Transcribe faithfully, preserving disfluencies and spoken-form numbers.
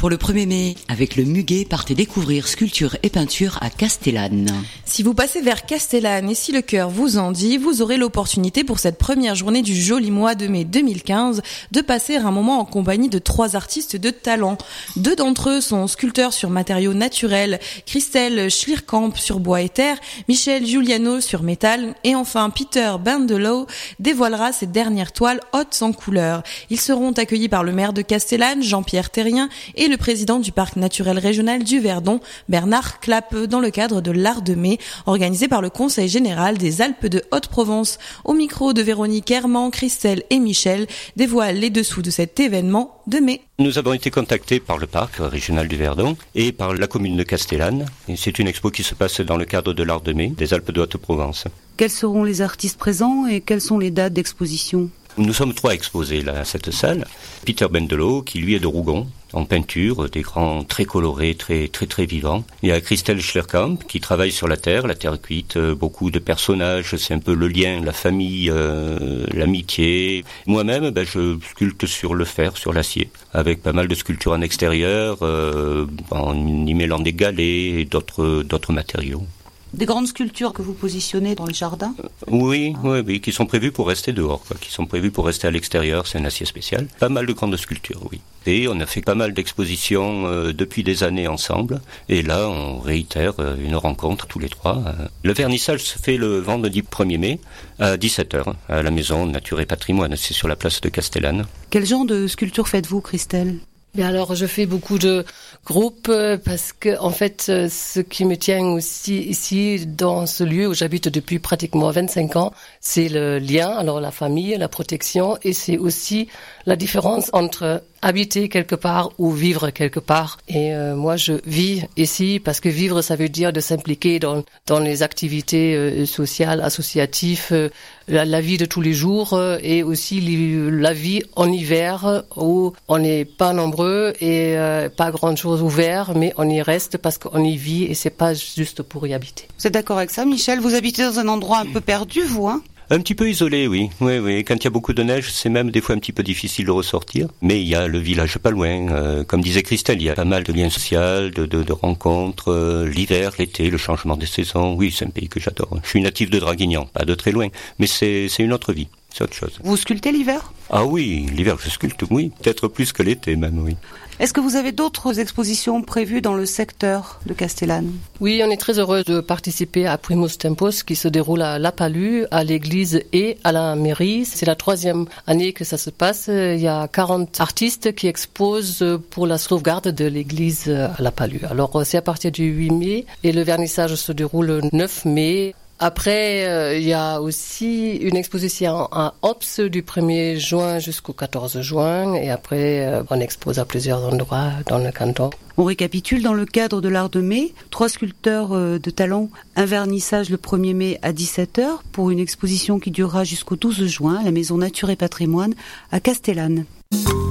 pour le premier mai. Avec le Muguet, partez découvrir sculpture et peinture à Castellane. Si vous passez vers Castellane et si le cœur vous en dit, vous aurez l'opportunité pour cette première journée du joli mois de mai deux mille quinze de passer un moment en compagnie de trois artistes de talent. Deux d'entre eux sont sculpteurs sur matériaux naturels, Christelle Schlierkamp sur bois et terre, Michel Giuliano sur métal et enfin Peter Bandelow dévoilera ses dernières toiles hautes sans couleur. Ils seront accueillis par le maire de Castellane, Jean-Pierre Terrien, et le président du parc naturel régional du Verdon, Bernard Clappe, dans le cadre de l'Art de Mai, organisé par le Conseil général des Alpes de Haute-Provence. Au micro de Véronique Herman, Christelle et Michel dévoilent les dessous de cet événement de mai. Nous avons été contactés par le parc régional du Verdon et par la commune de Castellane. Et c'est une expo qui se passe dans le cadre de l'Art de Mai des Alpes de Haute-Provence. Quels seront les artistes présents et quelles sont les dates d'exposition ? Nous sommes trois exposés là à cette salle. Peter Bandelow, qui lui est de Rougon, en peinture, des grands très colorés, très très très vivants. Il y a Christelle Schlierkamp, qui travaille sur la terre, la terre cuite, euh, beaucoup de personnages, c'est un peu le lien, la famille, euh, l'amitié. Moi-même, ben, je sculpte sur le fer, sur l'acier, avec pas mal de sculptures en extérieur, euh, en y mêlant des galets et d'autres d'autres matériaux. Des grandes sculptures que vous positionnez dans le jardin ? Oui, oui, oui, qui sont prévues pour rester dehors, quoi, qui sont prévues pour rester à l'extérieur, c'est un acier spécial. Pas mal de grandes sculptures, oui. Et on a fait pas mal d'expositions euh, depuis des années ensemble, et là on réitère euh, une rencontre tous les trois. Le vernissage se fait le vendredi premier mai à dix-sept heures, à la maison Nature et Patrimoine, c'est sur la place de Castellane. Quel genre de sculpture faites-vous, Christelle ? Bien alors, je fais beaucoup de groupes parce que, en fait, ce qui me tient aussi ici, dans ce lieu où j'habite depuis pratiquement vingt-cinq ans, c'est le lien, alors la famille, la protection, et c'est aussi la différence entre habiter quelque part ou vivre quelque part. Et euh, moi, je vis ici parce que vivre, ça veut dire de s'impliquer dans dans les activités euh, sociales, associatives, euh, la, la vie de tous les jours euh, et aussi li, la vie en hiver où on n'est pas nombreux et euh, pas grand-chose ouvert, mais on y reste parce qu'on y vit et c'est pas juste pour y habiter. Vous êtes d'accord avec ça, Michel ? Vous habitez dans un endroit un peu perdu, vous, hein ? Un petit peu isolé, oui. Oui, oui. Quand il y a beaucoup de neige, c'est même des fois un petit peu difficile de ressortir. Mais il y a le village pas loin. Euh, comme disait Christelle, il y a pas mal de liens sociaux, de, de, de rencontres. Euh, l'hiver, l'été, le changement des saisons. Oui, c'est un pays que j'adore. Je suis natif de Draguignan, pas de très loin. Mais c'est, c'est une autre vie. C'est autre chose. Vous sculptez l'hiver ? Ah oui, l'hiver je sculpte, oui. Peut-être plus que l'été même, oui. Est-ce que vous avez d'autres expositions prévues dans le secteur de Castellane ? Oui, on est très heureux de participer à Primus Tempus qui se déroule à La Palue, à l'église et à la mairie. C'est la troisième année que ça se passe. Il y a quarante artistes qui exposent pour la sauvegarde de l'église à La Palue. Alors c'est à partir du huit mai et le vernissage se déroule le neuf mai. Après, euh, il y a aussi une exposition à Ops du premier juin jusqu'au quatorze juin et après euh, on expose à plusieurs endroits dans le canton. On récapitule, dans le cadre de l'Art de Mai, trois sculpteurs euh, de talent, un vernissage le premier mai à dix-sept heures pour une exposition qui durera jusqu'au douze juin à la maison Nature et Patrimoine à Castellane.